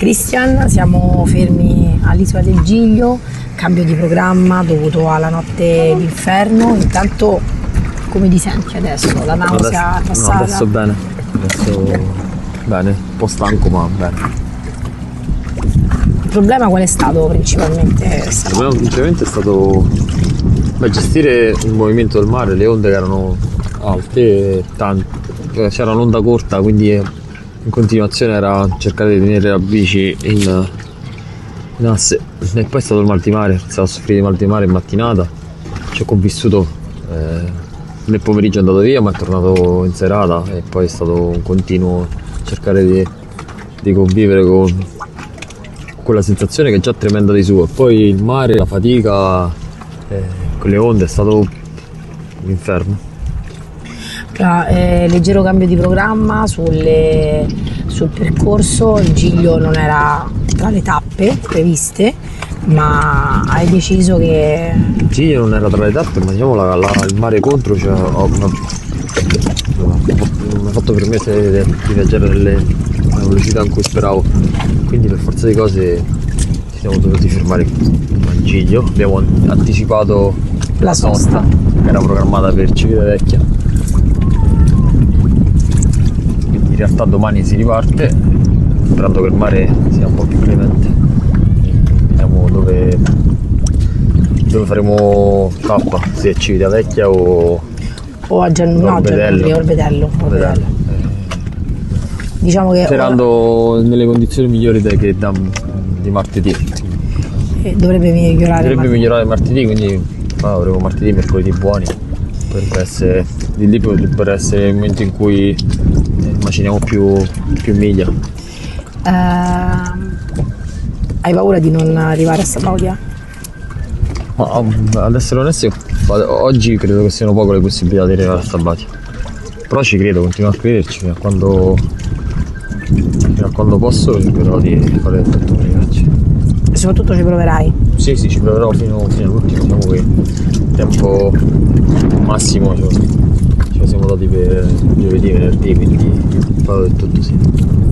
Christian, siamo fermi all'isola del Giglio, cambio di programma dovuto alla notte d'inferno. Intanto come ti senti adesso? La nausea è passata? No, adesso bene, bene, un po' stanco ma bene. Il problema qual è stato principalmente? Il problema principalmente è stato gestire il movimento del mare, le onde che erano alte e c'era un'onda corta, quindi in continuazione era cercare di tenere la bici in asse. E poi è stato il mal di mare, stavo a soffrire di mal di mare in mattinata, ci ho convissuto, nel pomeriggio è andato via ma è tornato in serata e poi è stato un continuo cercare di convivere con quella sensazione che è già tremenda di suo. E poi il mare, la fatica, con le onde è stato un inferno. Leggero cambio di programma sul percorso. Il Giglio non era tra le tappe previste, ma hai deciso che... Il Giglio non era tra le tappe, ma diciamo il mare contro mi ha fatto permettere di viaggiare nella velocità in cui speravo, quindi per forza di cose ci siamo dovuti fermare al Giglio. Abbiamo anticipato la sosta che era programmata per Civitavecchia. In realtà domani si riparte, sperando che il mare sia un po' più clemente. Vediamo dove faremo tappa, se a Civitavecchia o a Orbetello. Diciamo che sperando nelle condizioni migliori di martedì. Dovrebbe migliorare martedì, quindi avremo martedì, mercoledì buoni. Potrebbe essere il momento in cui maciniamo più miglia. Hai paura di non arrivare a Sabaudia? Ad essere onesto, oggi credo che siano poche le possibilità di arrivare a Sabaudia, però ci credo, continuo a crederci fino a quando posso, cercherò di fare tutto per arrivarci. E soprattutto ci proverai? Sì, ci proverò fino all'ultimo. Diciamo che il tempo massimo ce lo siamo dati per giovedì, venerdì, quindi farò del tutto sì.